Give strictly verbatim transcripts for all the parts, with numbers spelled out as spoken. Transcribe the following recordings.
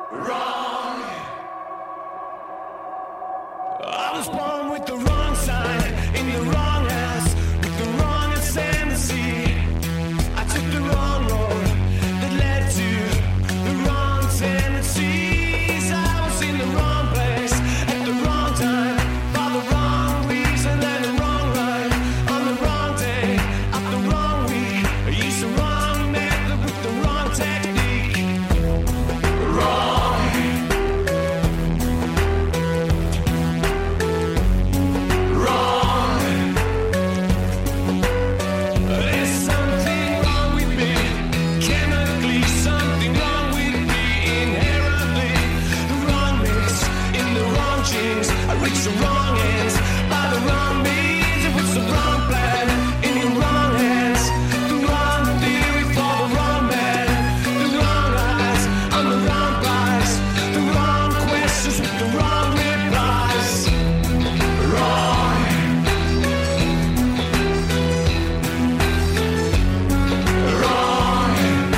wrong. I was born with the wrong sign in the wrong house with the wrong ascendancy. I took the wrong road that led to the wrong tendencies. I was in the wrong place at the wrong time for the wrong reason and the wrong rhyme on the wrong day of the wrong week. I used the wrong method with the wrong technique. Wrong. I reached the wrong ends by the wrong means. It was the wrong plan in the wrong hands. The wrong theory for the wrong man. The wrong eyes on the wrong prize. The wrong questions with the wrong replies. Wrong. Wrong.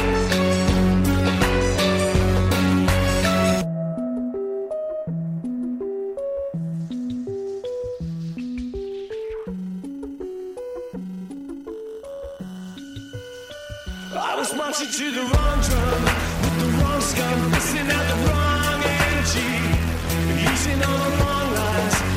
I was marching to the wrong drum with the wrong scum, missing out the wrong energy, using all the wrong lines.